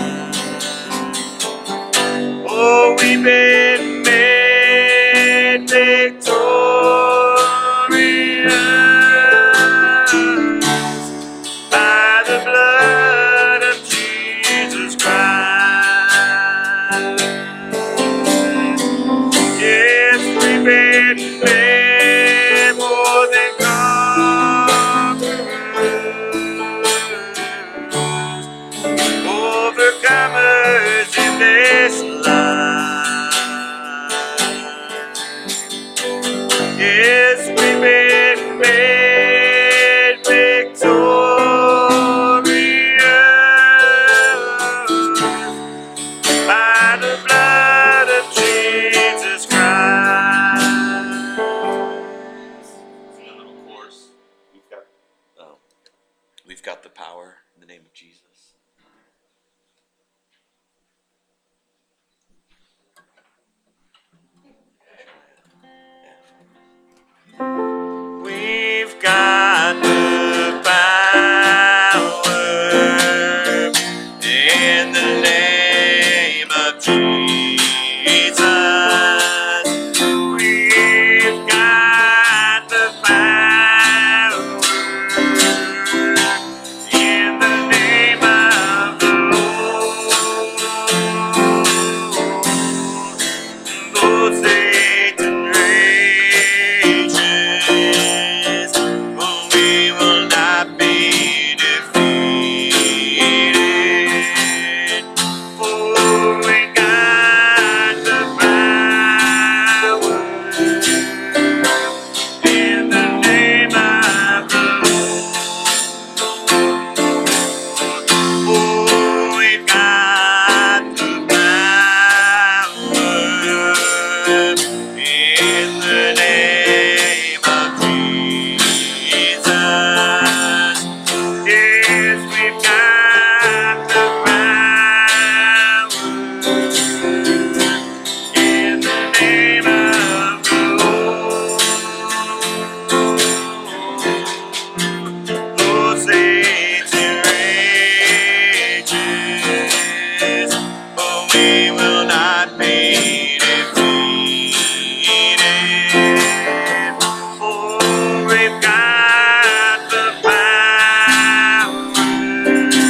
Oh, we've been made victorious by the blood of Jesus Christ. Yes, we've been made more than conquerors, overcomers in this life. Yes, we've been made victorious by the blood of Jesus Christ. Of course, we've got, um, we've got the power in the name of Jesus. We've got the power in the name we've got the power in the name of the Lord. Oh, Satan rages, but we will not be defeated. Oh, we've got the power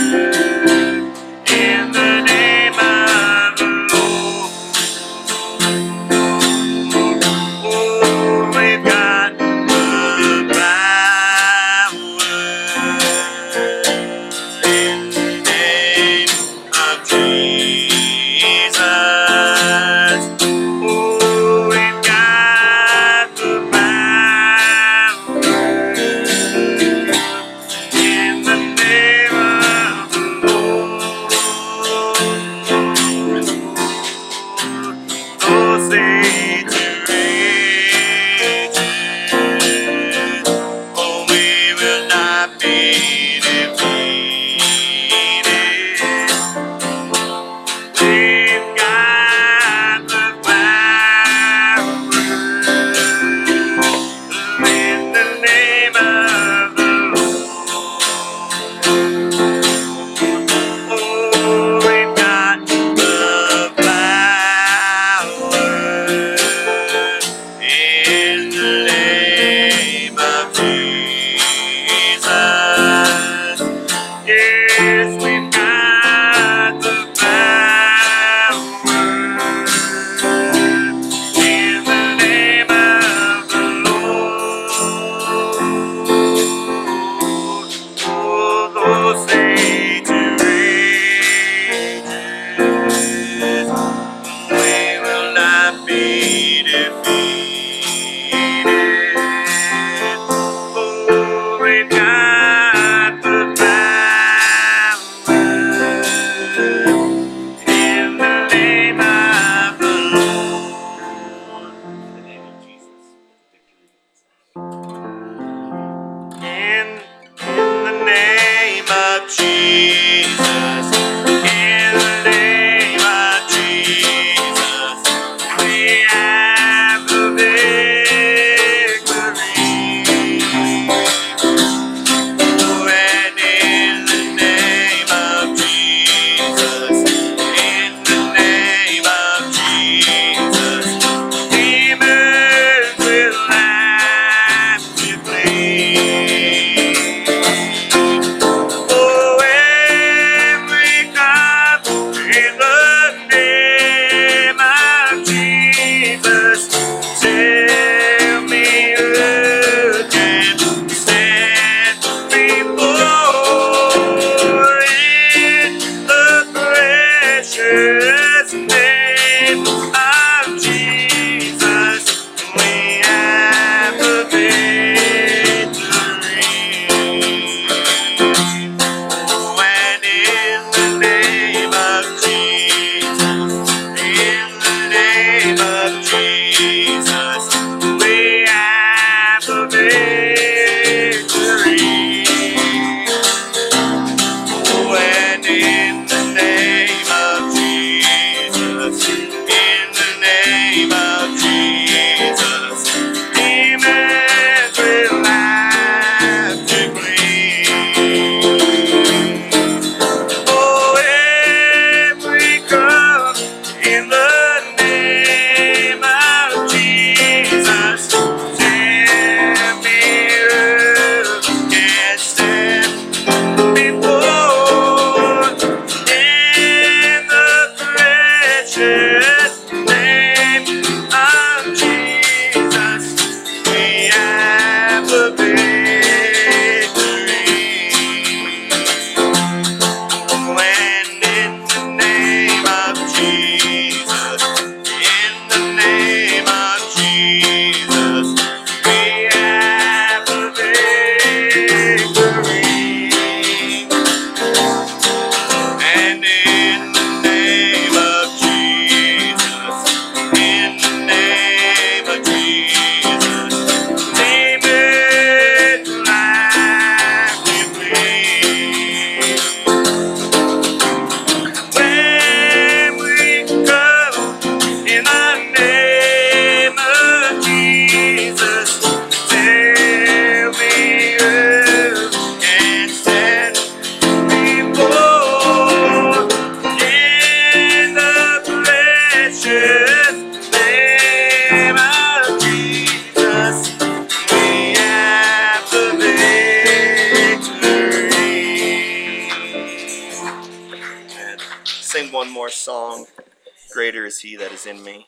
one more song. Greater is He that is in me.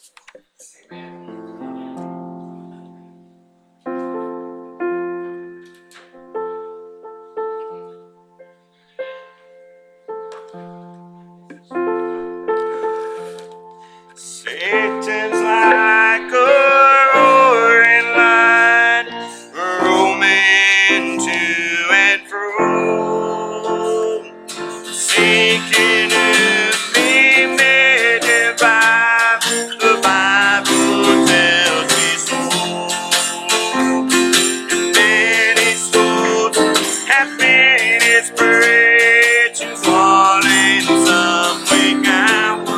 Satan's like a roaring lion, roaming to and fro, seeking whom he may devour. The Bible tells me so. And many souls have been his prey to fall in some weak hour.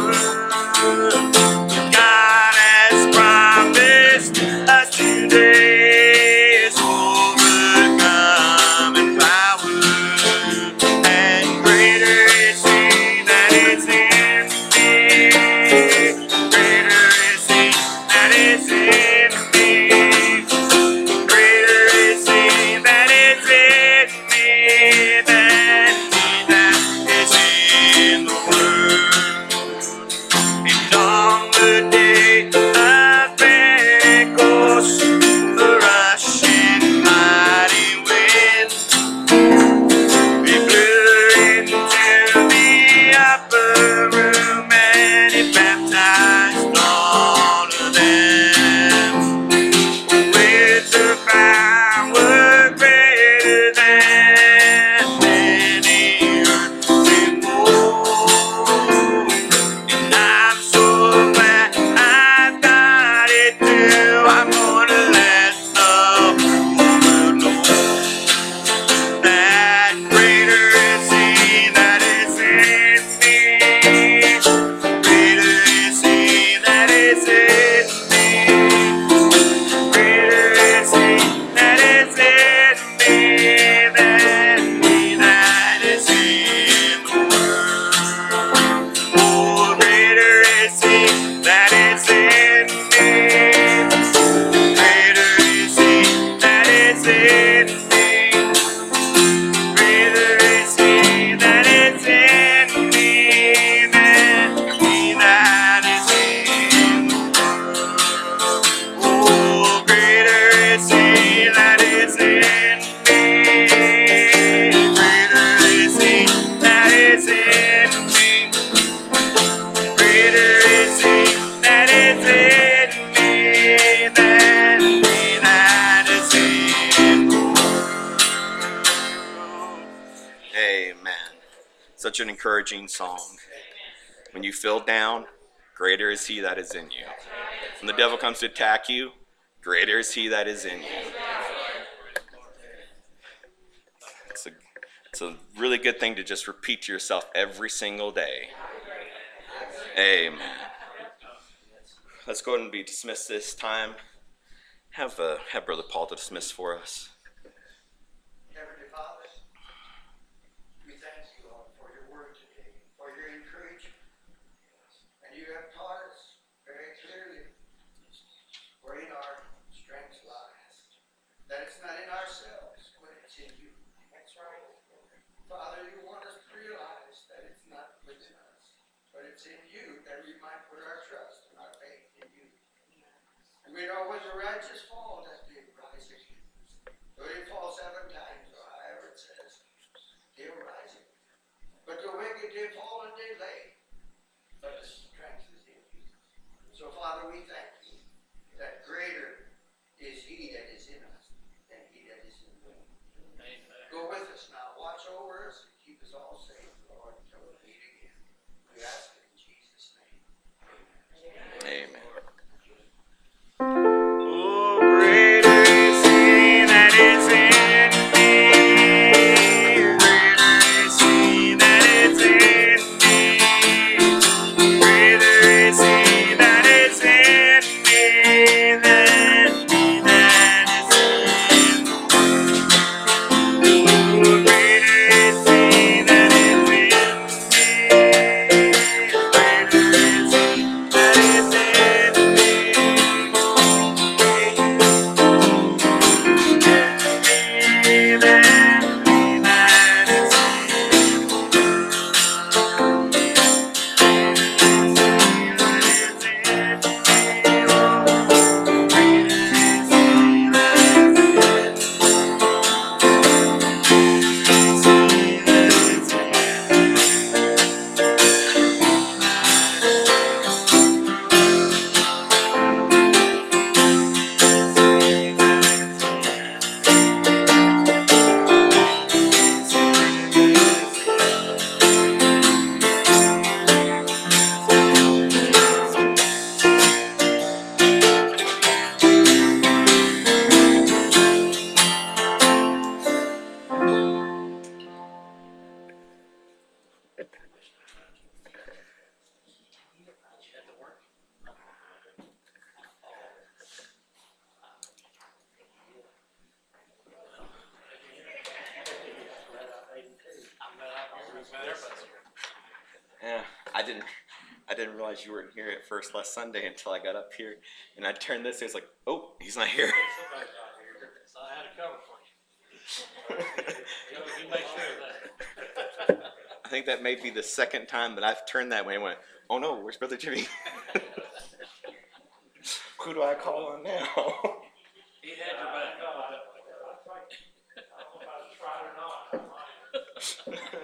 God has promised us today His overcoming power, and greater is He that is in me. Greater is He that is in me. Greater is He that is in me than he that is in the world. And on the day of Pentecost, the rushing mighty wind, we blew into the upper room, and He baptized all of them with the power greater than any earthly woe. And I'm so glad I've got it too. I'm gonna let the world know that greater is He that is in me. Greater is He that is in me. Greater is He that is in me than he that is in the world. Oh, greater is He that is in me. Greater is He that is in me. Greater is He that is in me than he that is in the world. Oh, greater is He that is in me. Greater is He that is in me. Greater is He that is in me than he that is in the world. Amen. Such an encouraging song. When you feel down, greater is He that is in you. When the devil comes to attack you, greater is He that is in you. It's a, it's a really good thing to just repeat to yourself every single day. Amen. Let's go ahead and be dismissed this time. Have uh, have Brother Paul to dismiss for us. Heavenly Father, we thank you, Lord, for your word today, for your encouragement. And you have taught us very clearly wherein our strength lies. That it's not in ourselves, but it's in you. That's right. Father, you want us to realize that it's not within us, but it's in you that we might put our trust and our faith in you. And we know when the righteous fall, that they rise again. Though they fall seven times, or however it says, they'll rise again. But the wicked, they fall and they lay. But the strength is in you. So, Father, we thank you that greater is He that is in us than he that is in the world. Go with us now. Watch over us and keep us all safe, Lord, until we meet again. We ask it in Jesus' name. Amen. Amen. Oh, great. Yeah, I didn't. I didn't realize you weren't here at first last Sunday until I got up here, and I turned this. It was like, oh, he's not here. So I had a cover for you. You make sure of that. I think that may be the second time that I've turned that way and went, oh no, where's Brother Jimmy? Who do I call on now? He had your back. I don't know if I was right or not.